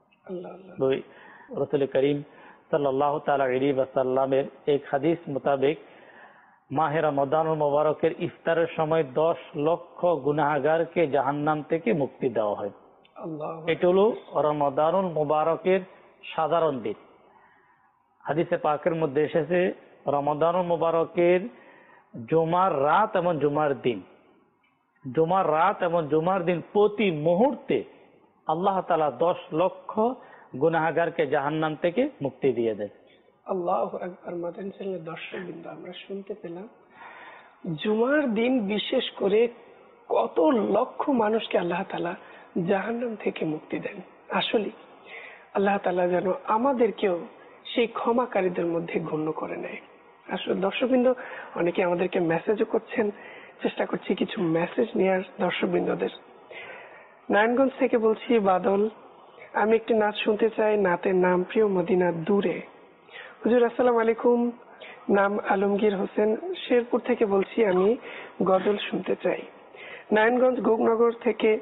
ওই রাসূল করিম সাল্লাল্লাহু তাআলা আলাইহি ওয়াসাল্লামের এক হাদিস মোতাবেক মাহে রমাদানুল মুবারকের ইফতারের সময় দশ লক্ষ গুনাহগারকে জাহান্নাম থেকে মুক্তি দেওয়া হয়। এটা হলো রমাদানুল মুবারকের সাধারণ দিন। হাদিসে পাকের মধ্যে এসেছে রমাদানুল মুবারকের জুমার রাত এবং জুমার দিন, জুমার রাত এবং জুমার দিন প্রতি মুহূর্তে আল্লাহ তাআলা দশ লক্ষ গুনাহগারকে জাহান্নাম থেকে মুক্তি দিয়ে দেয়। আল্লাহু আকবার। মাদানী চ্যানেলের দর্শকবৃন্দ, আমরা শুনতে পেলাম জুমার দিন বিশেষ করে কত লক্ষ মানুষকে আল্লাহ তাআলা জাহান্নাম থেকে মুক্তি দেন। আসলে আল্লাহ তাআলা যেন আমাদেরকেও সেই ক্ষমাকারীদের মধ্যে গণ্য করে নেয়। আসলে দর্শকবৃন্দ, অনেকে আমাদেরকে মেসেজও করছেন, চেষ্টা করছি কিছু মেসেজ নেওয়ার দর্শকবৃন্দদের। নারায়ণগঞ্জ থেকে বলছি বাদল, আমি একটি নাচ শুনতে চাই, নাতের নাম প্রিয় মদিনা দূরে। হুজুর আসসালামু আলাইকুম, নাম আলমগীর হোসেন, শেরপুর থেকে বলছি, আমি গজল শুনতে চাই। নারায়ণগঞ্জ গোগনগর থেকে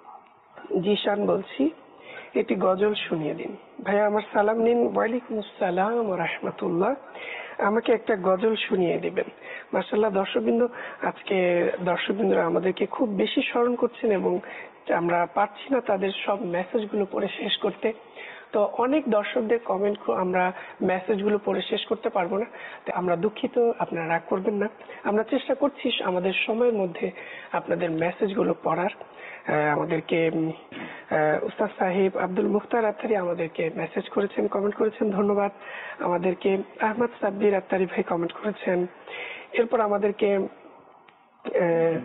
জিশান বলছি, এটি গজল শুনিয়ে দিন। ভাইয়া আমার সালাম নিন। ওয়ালাইকুম আসসালাম ওয়া রাহমাতুল্লাহ, আমাকে একটা গজল শুনিয়ে দিবেন। মাশাআল্লাহ দর্শকবৃন্দ, আজকে দর্শকবৃন্দরা আমাদেরকে খুব বেশি স্মরণ করছেন এবং আমরা পারছি না তাদের সব মেসেজগুলো পড়ে শেষ করতে। তো অনেক দর্শকদের কমেন্ট আমরা মেসেজগুলো পড়ে শেষ করতে পারবো না, তো আমরা দুঃখিত, আপনারা রাগ করবেন না। আমরা চেষ্টা করছি আমাদের সময়ের মধ্যে আপনাদের মেসেজগুলো পড়ার। আমাদেরকে উস্তাদ সাহেব আব্দুল মুখতার আত্তারি আমাদেরকে মেসেজ করেছেন, কমেন্ট করেছেন, ধন্যবাদ। আমাদেরকে আহমদ সাব্বির আত্তারি ভাই কমেন্ট করেছেন। এরপর আমাদেরকে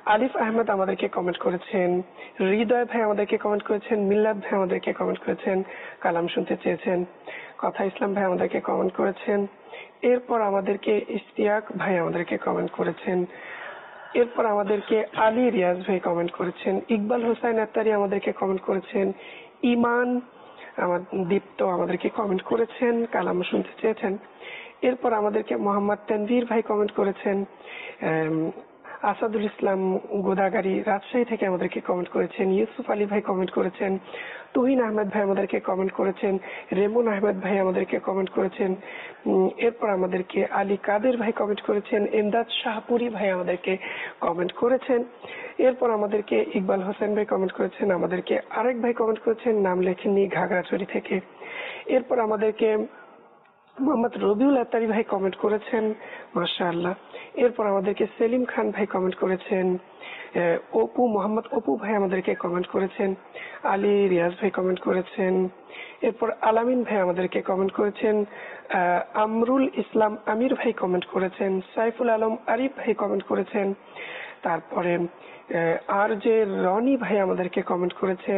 আলিফ আহমেদ আমাদেরকে কমেন্ট করেছেন, হৃদয় ভাই আমাদেরকে কমেন্ট করেছেন, মিল্লাত ভাই আমাদেরকে কমেন্ট করেছেন, কালাম শুনতে চেয়েছেন। কথা ইসলাম ভাই আমাদেরকে কমেন্ট করেছেন। এরপর আমাদেরকে ইশতিয়াক ভাই আমাদেরকে কমেন্ট করেছেন। এরপর আমাদেরকে আলী রিয়াজ ভাই কমেন্ট করেছেন। ইকবাল হোসেন আত্তারি আমাদেরকে কমেন্ট করেছেন। ইমান আমার দীপ্ত আমাদেরকে কমেন্ট করেছেন, কালাম শুনতে চেয়েছেন। এরপর আমাদেরকে মোহাম্মদ তানভীর ভাই কমেন্ট করেছেন। আসাদুল ইসলাম গোদাগাড়ি রাজশাহী থেকে আমাদেরকে কমেন্ট করেছেন। ইউসুফ আলী ভাই কমেন্ট করেছেন। তুহিন আহমেদ ভাই আমাদেরকে কমেন্ট করেছেন। রেমন আহমেদ ভাই আমাদেরকে কমেন্ট করেছেন। এরপর আমাদেরকে আলী কাদের ভাই কমেন্ট করেছেন। এমদাদ শাহপুরি ভাই আমাদেরকে কমেন্ট করেছেন। এরপর আমাদেরকে ইকবাল হোসেন ভাই কমেন্ট করেছেন। আমাদেরকে আরেক ভাই কমেন্ট করেছেন, নাম লেখেননি, ঘাগড়াছড়ি থেকে। এরপর আমাদেরকে মোহাম্মদ রবিউল আত্তারি ভাই কমেন্ট করেছেন, মাশাআল্লাহ। এরপর আমাদেরকে সেলিম খান ভাই কমেন্ট করেছেন। অপু মোহাম্মদ অপু ভাই আমাদেরকে কমেন্ট করেছেন। আলী রিয়াজ ভাই কমেন্ট করেছেন। এরপর আলামিন ভাই আমাদেরকে কমেন্ট করেছেন। আমরুল ইসলাম আমির ভাই কমেন্ট করেছেন। সাইফুল আলম আরিফ ভাই কমেন্ট করেছেন। তারপরে আর যে রনি ভাই আমাদেরকে কমেন্ট করেছেন।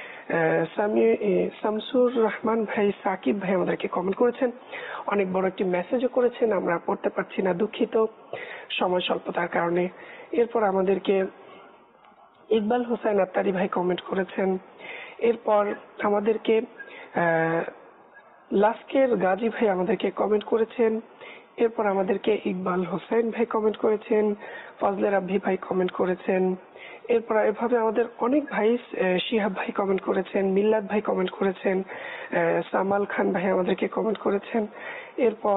শামসুর রহমান ভাই, সাকিব ভাই আমাদেরকে কমেন্ট করেছেন। অনেক বড় একটি মেসেজও করেছেন, আমরা পড়তে পারছি না, দুঃখিত সময় স্বল্পতার কারণে। এরপর আমাদেরকে ইকবাল হোসেন আত্তারি ভাই কমেন্ট করেছেন। এরপর আমাদেরকে লাস্কের গাজী ভাই আমাদেরকে কমেন্ট করেছেন। এরপর আমাদেরকে ইকবাল হোসেন ভাই কমেন্ট করেছেন। ফজলে রাব্বি ভাই কমেন্ট করেছেন। এরপর এভাবে আমাদের অনেক ভাই, শিহাব ভাই কমেন্ট করেছেন, মিল্লাত ভাই কমেন্ট করেছেন, সামাল খান ভাই আমাদেরকে কমেন্ট করেছেন। এরপর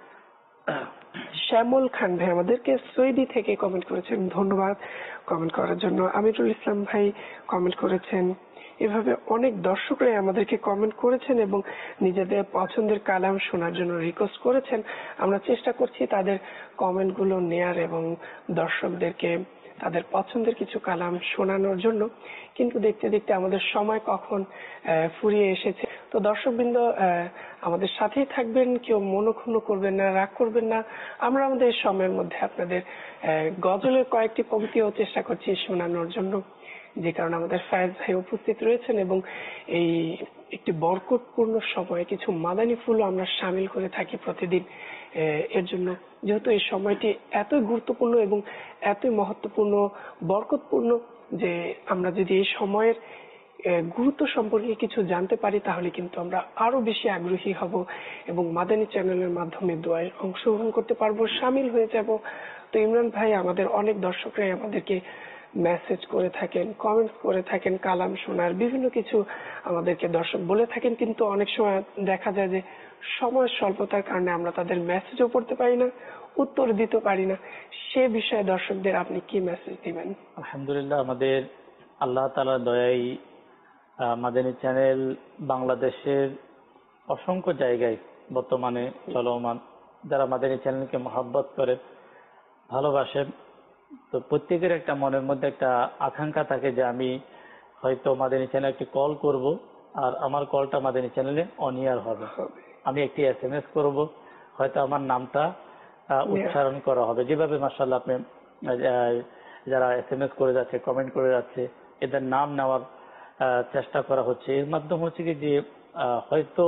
শ্যামল খান ভাই আমাদেরকে সৌদি থেকে কমেন্ট করেছেন, ধন্যবাদ কমেন্ট করার জন্য। আমিরুল ইসলাম ভাই কমেন্ট করেছেন। এভাবে অনেক দর্শকরাই আমাদেরকে কমেন্ট করেছেন এবং নিজেদের পছন্দের কালাম শোনার জন্য রিকোয়েস্ট করেছেন। আমরা চেষ্টা করছি তাদের কমেন্টগুলো নেয়ার এবং দর্শকদেরকে তাদের পছন্দের কিছু কালাম শোনানোর জন্য, কিন্তু দেখতে দেখতে আমাদের সময় কখন ফুরিয়ে এসেছে। তো দর্শকবৃন্দ, আমাদের সাথেই থাকবেন, কেউ মনোক্ষুণ্ণ করবেন না, রাগ করবেন না। আমরা আমাদের সময়ের মধ্যে আপনাদের গজলের কয়েকটি পংক্তিও চেষ্টা করছি শোনানোর জন্য, যে কারণে আমাদের ফায়েজ ভাই উপস্থিত রয়েছেন এবং এই একটি বরকতপূর্ণ সময়ে কিছু মাদানী ফুলও আমরা সামিল করে থাকি প্রতিদিন। এর জন্য যেহেতু এই সময়টি এতই গুরুত্বপূর্ণ এবং এতই মহত্বপূর্ণ, বরকতপূর্ণ, যে আমরা যদি এই সময়ের গুরুত্ব সম্পর্কে কিছু জানতে পারি তাহলে কিন্তু আমরা আরো বেশি আগ্রহী হব এবং মাদানী চ্যানেলের মাধ্যমে দোয়ায় অংশগ্রহণ করতে পারবো, সামিল হয়ে যাব। তো ইমরান ভাই, আমাদের অনেক দর্শকরাই আমাদেরকে মেসেজ করে থাকেন, কমেন্ট করে থাকেন, কালাম শোনার বিভিন্ন কিছু আমাদেরকে দর্শক বলে থাকেন, কিন্তু অনেক সময় দেখা যায় যে সময়ের স্বল্পতার কারণে আমরা তাদের মেসেজও পড়তে পারি না, উত্তর দিতে পারি না। সে বিষয়ে দর্শকদের আপনি কি মেসেজ দিবেন? আলহামদুলিল্লাহ, আমাদের আল্লাহ তাআলার দয়ায় মাদানী চ্যানেল বাংলাদেশের অসংখ্য জায়গায় বর্তমানে চলমান। যারা মাদানী চ্যানেলকে মহব্বত করে, ভালোবাসেন, তো প্রত্যেকের একটা মনের মধ্যে একটা আকাঙ্ক্ষা থাকে যে আমি হয়তো মাদানী চ্যানেলকে কল করব আর আমার কলটা মাদানী চ্যানেলে অন এয়ার হবে, আমি একটি এস এম এস করবো, হয়তো আমার নামটা উচ্চারণ করা হবে। যেভাবে মাশাআল্লাহ আপনি যারা এস এম এস করে যাচ্ছে, কমেন্ট করে যাচ্ছে, এদের নাম নেওয়ার চেষ্টা করা হচ্ছে। এর মাধ্যমে হচ্ছে কি যে হয়তো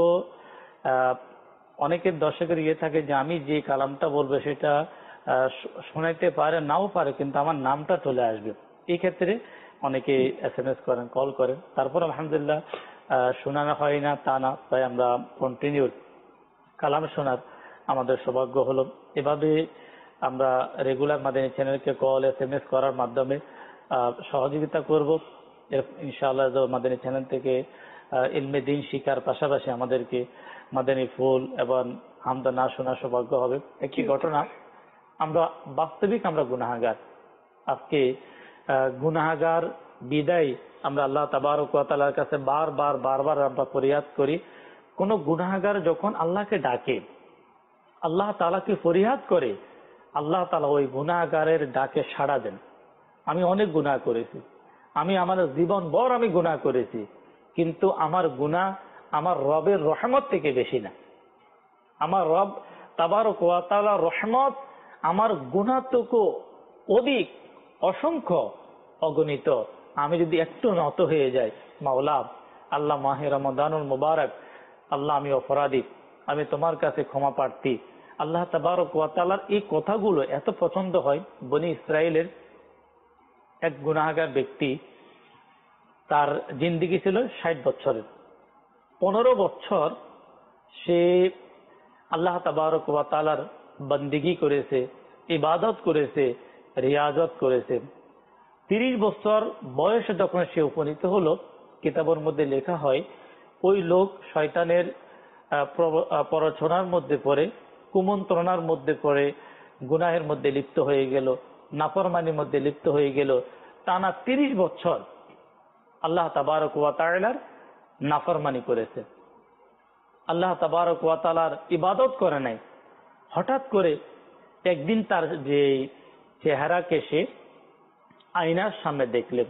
অনেকের দর্শকের ইয়ে থাকে যে আমি যে কালামটা বলবো সেটা শোনাইতে পারে, নাও পারে, কিন্তু আমার নামটা চলে আসবে। এই ক্ষেত্রে অনেকে এস এম এস করেন, কল করেন, তারপর আলহামদুলিল্লাহ শোনানো হয় না তা না, তাই আমরা কন্টিনিউ কালাম শোনার আমাদের সৌভাগ্য হলো। এভাবে আমরা রেগুলার মাদানী চ্যানেলকে কল, এস এম এস করার মাধ্যমে সহযোগিতা করব। ইনশাআল্লাহ মাদানী চ্যানেল থেকে ইলমে দ্বীন শিখার পাশাপাশি আমাদেরকে মাদানী ফুল এবং হামদ না শোনার সৌভাগ্য হবে। একটি ঘটনা, আমরা বাস্তবিক আমরা গুনাহগার। আজকে গুনাহগার বিদায় আমরা আল্লাহ তাবারক ওয়া তাআলার কাছে বারবার বারবার আমরা ফরিয়াদ করি। কোন গুনাহগার যখন আল্লাহকে ডাকে, আল্লাহ তাআলাকে ফরিয়াদ করে, আল্লাহ তাআলা ওই গুনাহগারের ডাকে সাড়া দেন। আমি অনেক গুনাহ করেছি, আমি আমার জীবন ভর আমি গুনাহ করেছি, কিন্তু আমার গুনাহ আমার রবের রহমত থেকে বেশি না। আমার রব তাবারক ওয়া তাআলার রহমত আমার গুনাহ থেকে অধিক, অসংখ্য অগণিত, আমি যদি একটু নত হয়ে যাই, মাওলা আল্লাহ মাহে রমাদানুল মুবারক, আল্লাহ আমি অপরাধী, আমি তোমার কাছে ক্ষমা প্রার্থী। আল্লাহ তাবারক ওয়া তাআলার এই কথাগুলো এত পছন্দ হয়। বনি ইসরায়েলের এক গুনাহগার ব্যক্তি, তার জিন্দেগি ছিল ষাট বছরের। পনেরো বছর সে আল্লাহ তাবারক ওয়া তাআলার বন্দেগি করেছে, ইবাদত করেছে, রিয়াজত করেছে। তিরিশ বছর বয়সে যখন সে উপনীত হলো, কিতাবের মধ্যে লেখা হয় ওই লোক শয়তানের প্ররোচনার মধ্যে পড়ে, কুমন্ত্রণার মধ্যে পড়ে, গুনাহের মধ্যে লিপ্ত হয়ে গেল, নাফরমানির মধ্যে লিপ্ত হয়ে গেল। টানা তিরিশ বছর আল্লাহ তাবারক ওয়া তাআলার নাফরমানি করেছে, আল্লাহ তাবারক ওয়া তাআলার ইবাদত করে নাই। হঠাৎ করে একদিন তার যে চেহারাকে সে আয়নার সামনে দেখলেন।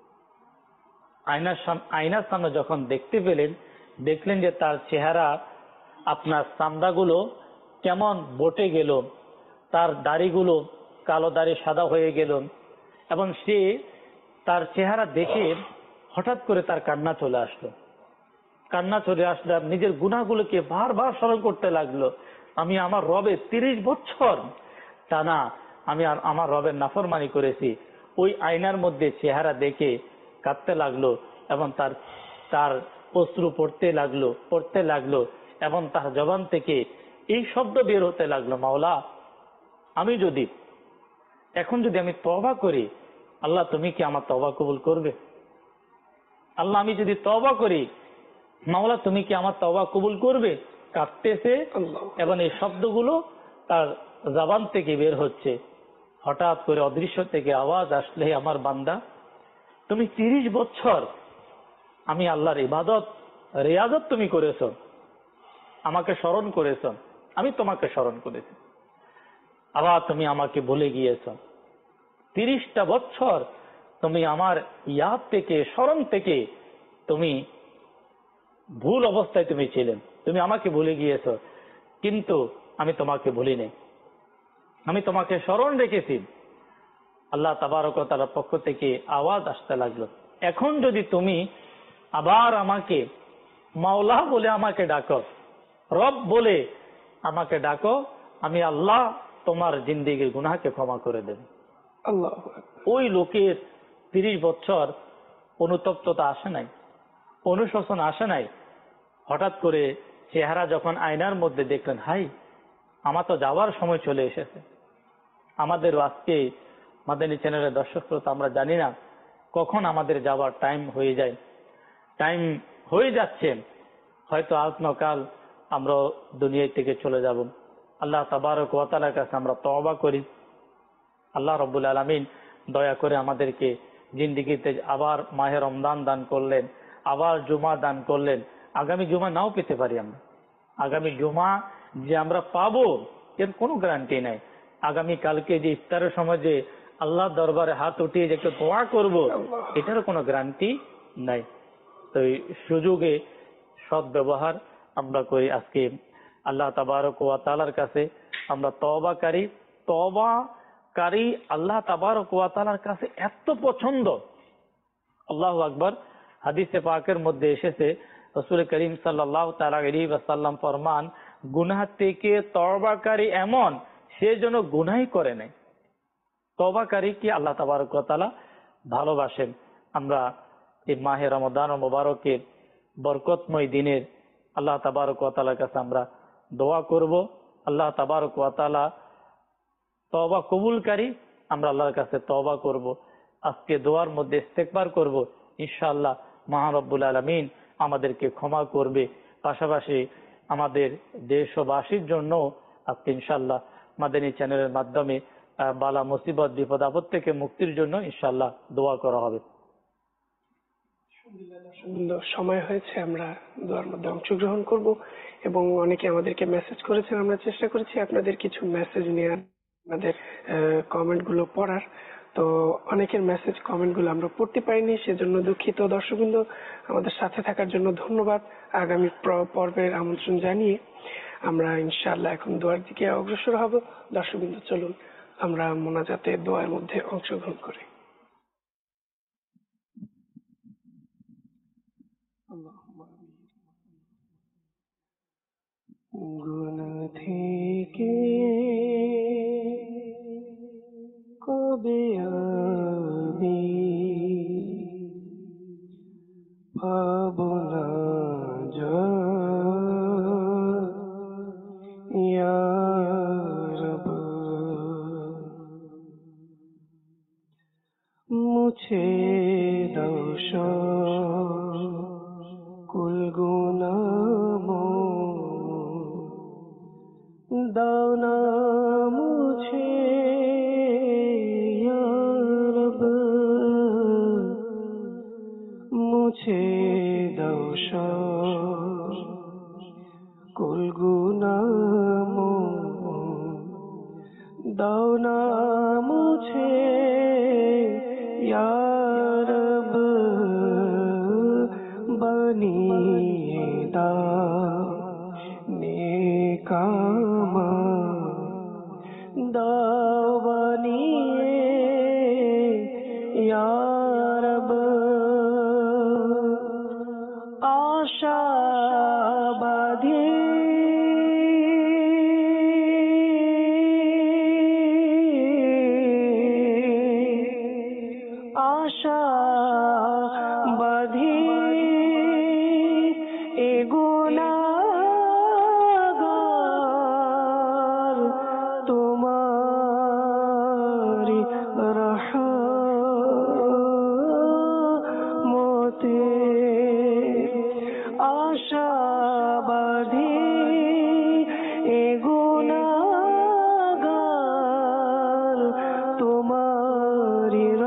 আয়নার সামনে আয়নার সামনে যখন দেখতে পেলেন, দেখলেন যে তার চেহারা, আপনার চামড়াগুলো কেমন বটে গেল, তার দাড়িগুলো কালো দাড়ি সাদা হয়ে গেল, এবং সে তার চেহারা দেখে হঠাৎ করে তার কান্না চলে আসলো। কান্না চলে আসলে নিজের গুনাহগুলোকে বারবার স্মরণ করতে লাগলো। আমি আমার রবের তিরিশ বছর টানা আমি আমার রবের নাফরমানি করেছি। ওই আয়নার মধ্যে চেহারা দেখে কাঁদতে লাগলো, এবং তার তার অশ্রু পড়তে লাগলো পড়তে লাগলো এবং তার জবান থেকে এই শব্দ বের হতে লাগলো, মাওলা আমি যদি এখন যদি আমি তওবা করি, আল্লাহ তুমি কি আমার তওবা কবুল করবে? আল্লাহ আমি যদি তওবা করি, মাওলা তুমি কি আমার তওবা কবুল করবে? কাঁদতেছে এবং এই শব্দগুলো তার জবান থেকে বের হচ্ছে। হঠাৎ করে অদৃশ্য থেকে আওয়াজ আসলে, আমার বান্দা তুমি তিরিশ বছর আমি আল্লাহর ইবাদত রিয়াজত তুমি করেছ, আমাকে স্মরণ করেছ, আমি তোমাকে স্মরণ করেছি, আবার তুমি আমাকে ভুলে গিয়েছ। তিরিশটা বছর তুমি আমার ইয়াদ থেকে, স্মরণ থেকে তুমি ভুল অবস্থায় তুমি ছিলেন, তুমি আমাকে ভুলে গিয়েছ, কিন্তু আমি তোমাকে ভুলিনি, আমি তোমাকে স্মরণ রেখেছি। আল্লাহ তাবারক ওয়া তাআলার পক্ষ থেকে আওয়াজ আসতে লাগলো, এখন যদি তুমি আবার আমাকে মাওলা বলে আমাকে ডাকো, রব বলে আমাকে ডাকো, আমি আল্লাহ তোমার জিন্দেগির গুনাহকে ক্ষমা করে দেব। আল্লাহ। ওই লোকের তিরিশ বছর অনুতপ্ততা আসে নাই, অনুশোচনা আসে নাই। হঠাৎ করে চেহারা যখন আয়নার মধ্যে দেখলেন, হাই আমার তো যাওয়ার সময় চলে এসেছে। আমাদের আজকে মাদানী চ্যানেলের দর্শক শ্রোতা, আমরা জানি না কখন আমাদের যাওয়ার টাইম হয়ে যায়। টাইম হয়ে যাচ্ছে, হয়তো আজ না কাল আমরা দুনিয়া থেকে চলে যাব। আল্লাহ তাবারক ওয়া তাআলার কাছে আমরা তওবা করি। আল্লাহ রাব্বুল আলামিন দয়া করে আমাদেরকে জিন্দেগিতে আবার মাহে রমজান দান করলেন, আবার জুমা দান করলেন। আগামী জুমা নাও পেতে পারি আমরা, আগামী জুমা যে আমরা পাবো এর কোনো গ্যারান্টি নাই। আগামী কালকে যে ইফতারের সময় যে আল্লাহ দরবারে হাত উঠিয়ে যে একটু দোয়া করবো, এটারও কোনো গ্যারান্টি নাই। তো এই সুযোগে সৎ ব্যবহার আমরা করি। আজকে আল্লাহ তাবারক ওয়া তাআলার কাছে আমরা তওবাকারী, তওবাকারী আল্লাহ তাবারক ওয়া তাআলার কাছে এত পছন্দ। আল্লাহু আকবার। হাদিসে পাকের মধ্যে এসেছে, রাসূল করিম সাল্লাল্লাহু তাআলা আলাইহি ওয়াসাল্লাম ফরমান, গুনাহ থেকে তওবাকারী এমন, সে যেন গুনাহই করে নাই। তওবাকারীকে আল্লাহ তাবারক ওয়া তাআলা ভালোবাসেন। আমরা এই মাহে রমাদান ও মুবারকের বরকতময় দিনের আল্লাহ তাবারক ওয়া তাআলার কাছে আমরা দোয়া করব। আল্লাহ তাবারক ওয়া তাআলা তওবা কবুলকারী, আমরা আল্লাহর কাছে তওবা করব। আজকে দোয়ার মধ্যে ইস্তেগফার করব, ইনশাআল্লাহ মহান রব্বুল আলামিন আমাদেরকে ক্ষমা করবে। পাশাপাশি আমাদের দেশবাসীর জন্য আজকে ইনশাআল্লাহ মাদানী চ্যানেলের মাধ্যমে বালা মুসিবত বিপদ আপদ থেকে মুক্তির জন্য ইনশাআল্লাহ দোয়া করা হবে। সময় হয়েছে, আমরা দোয়ার মধ্যে অংশগ্রহণ করব এবং অনেকে আমাদেরকে মেসেজ করেছেন। আমরা চেষ্টা করেছি আপনাদের কিছু মেসেজ নিয়ে আপনাদের কমেন্ট গুলো পড়ার। তো অনেকের মেসেজ কমেন্ট গুলো আমরা পড়তে পারিনি, সেজন্য দুঃখিত। দর্শকবৃন্দ, আমাদের সাথে থাকার জন্য ধন্যবাদ। আগামী পর্বের আমন্ত্রণ জানিয়ে আমরা ইনশাআল্লাহ এখন দোয়ার দিকে অগ্রসর হব। দর্শকবৃন্দ, চলুন আমরা মোনাজাতে দোয়ার মধ্যে অংশগ্রহণ করি। গুনাহ থেকে কবে আমি পাবো না জান ইয়া রব, মুছে দাও সকল গুনাহ, দাও না মুছে ইয়া রব, মুছে দাও সকল গুনাহ, দাও না মুছে ইয়া রব, বানিয়ে দাও নেক আমাল, দাও বানিয়ে ইয়া রব, আশা বাঁধে আশা বাঁধে এ গুনাহগার, তোমারি রহমতে আশা বাঁধে এ গুনাহগার, তোমারি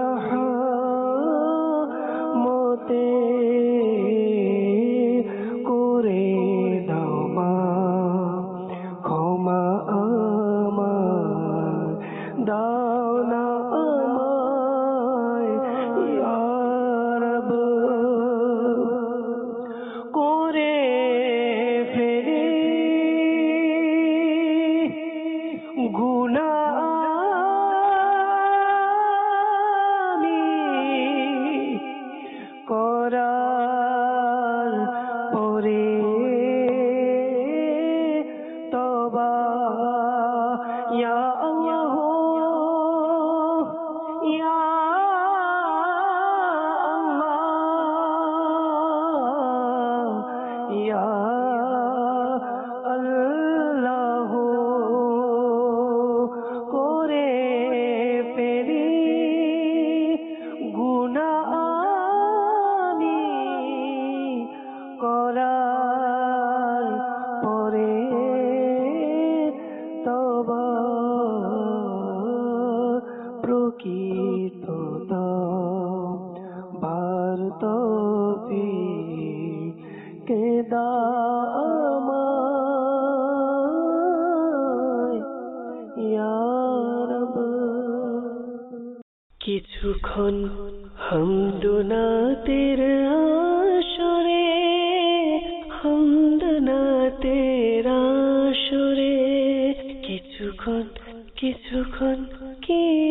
রহমতে করে দাও মা ক্ষমা আমায়, দাও না আমায় ইয়া রব, করে ফেলে গুনাহ আমি, করার পরে তওবা ইয়া আল্লাহ ইয়া আল্লাহ ইয়া আল্লাহ, করে ফেলি গুনাহ আমি, করার পরে তওবা, প্রকৃত তওবার তৌফিক দাও আমায় ইয়া রব। কিছুক্ষণ হামদনাতের আসরে, হামদনাতের আসরে, কিছুক্ষণ কিছুক্ষণ কি